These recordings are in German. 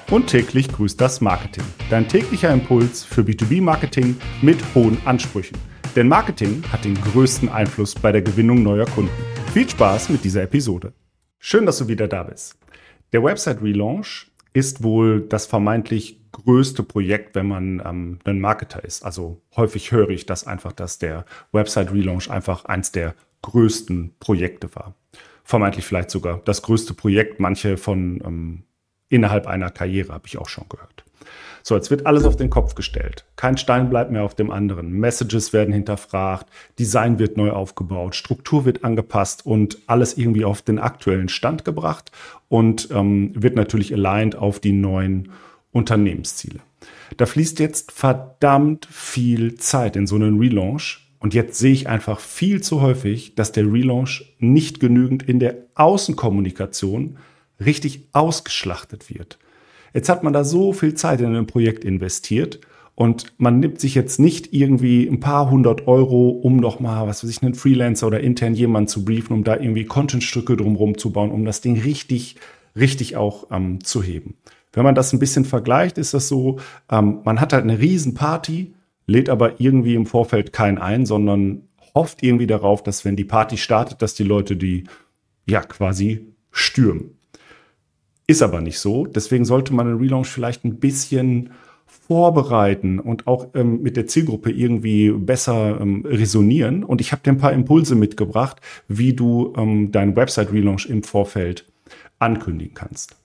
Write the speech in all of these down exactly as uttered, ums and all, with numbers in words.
Und täglich grüßt das Marketing. Dein täglicher Impuls für B zwei B-Marketing mit hohen Ansprüchen. Denn Marketing hat den größten Einfluss bei der Gewinnung neuer Kunden. Viel Spaß mit dieser Episode. Schön, dass du wieder da bist. Der Website-Relaunch ist wohl das vermeintlich größte Projekt, wenn man ähm, ein Marketer ist. Also häufig höre ich das einfach, dass der Website-Relaunch einfach eins der größten Projekte war. Vermeintlich vielleicht sogar das größte Projekt, manche von ähm, innerhalb einer Karriere, habe ich auch schon gehört. So, jetzt wird alles auf den Kopf gestellt. Kein Stein bleibt mehr auf dem anderen. Messages werden hinterfragt, Design wird neu aufgebaut, Struktur wird angepasst und alles irgendwie auf den aktuellen Stand gebracht und ähm, wird natürlich aligned auf die neuen Unternehmensziele. Da fließt jetzt verdammt viel Zeit in so einen Relaunch. Und jetzt sehe ich einfach viel zu häufig, dass der Relaunch nicht genügend in der Außenkommunikation richtig ausgeschlachtet wird. Jetzt hat man da so viel Zeit in ein Projekt investiert und man nimmt sich jetzt nicht irgendwie ein paar hundert Euro, um nochmal, was weiß ich, einen Freelancer oder intern jemanden zu briefen, um da irgendwie Contentstücke drumherum zu bauen, um das Ding richtig, richtig auch ähm, zu heben. Wenn man das ein bisschen vergleicht, ist das so, ähm, man hat halt eine riesen Party, lädt aber irgendwie im Vorfeld keinen ein, sondern hofft irgendwie darauf, dass wenn die Party startet, dass die Leute die ja quasi stürmen. Ist aber nicht so. Deswegen sollte man den Relaunch vielleicht ein bisschen vorbereiten und auch ähm, mit der Zielgruppe irgendwie besser ähm, resonieren. Und ich habe dir ein paar Impulse mitgebracht, wie du ähm, deinen Website-Relaunch im Vorfeld ankündigen kannst.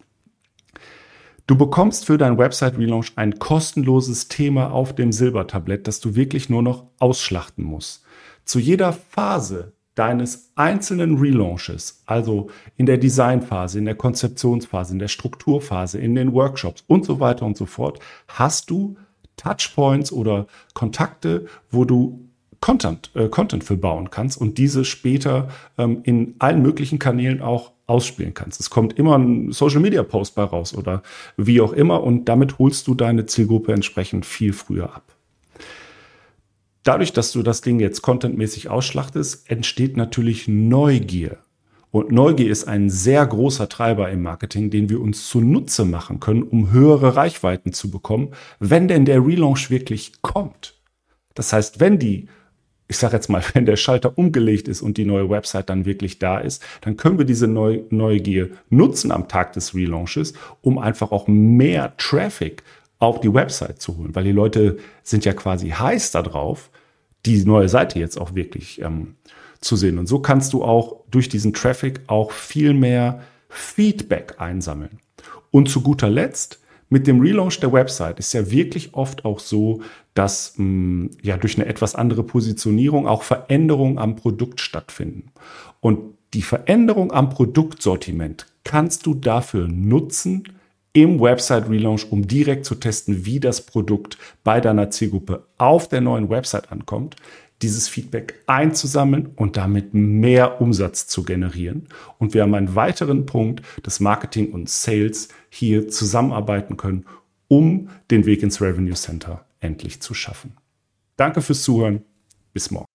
Du bekommst für deinen Website-Relaunch ein kostenloses Thema auf dem Silbertablett, das du wirklich nur noch ausschlachten musst. Zu jeder Phase deines einzelnen Relaunches, also in der Designphase, in der Konzeptionsphase, in der Strukturphase, in den Workshops und so weiter und so fort, hast du Touchpoints oder Kontakte, wo du Content, äh, Content für bauen kannst und diese später ähm, in allen möglichen Kanälen auch ausspielen kannst. Es kommt immer ein Social-Media-Post bei raus oder wie auch immer und damit holst du deine Zielgruppe entsprechend viel früher ab. Dadurch, dass du das Ding jetzt contentmäßig ausschlachtest, entsteht natürlich Neugier. Und Neugier ist ein sehr großer Treiber im Marketing, den wir uns zunutze machen können, um höhere Reichweiten zu bekommen, wenn denn der Relaunch wirklich kommt. Das heißt, wenn die, ich sage jetzt mal, wenn der Schalter umgelegt ist und die neue Website dann wirklich da ist, dann können wir diese Neu- Neugier nutzen am Tag des Relaunches, um einfach auch mehr Traffic auf die Website zu holen, weil die Leute sind ja quasi heiß darauf, die neue Seite jetzt auch wirklich ähm, zu sehen. Und so kannst du auch durch diesen Traffic auch viel mehr Feedback einsammeln. Und zu guter Letzt, mit dem Relaunch der Website ist ja wirklich oft auch so, dass mh, ja durch eine etwas andere Positionierung auch Veränderungen am Produkt stattfinden. Und die Veränderung am Produktsortiment kannst du dafür nutzen, im Website-Relaunch, um direkt zu testen, wie das Produkt bei deiner Zielgruppe auf der neuen Website ankommt, dieses Feedback einzusammeln und damit mehr Umsatz zu generieren. Und wir haben einen weiteren Punkt, dass Marketing und Sales hier zusammenarbeiten können, um den Weg ins Revenue Center endlich zu schaffen. Danke fürs Zuhören. Bis morgen.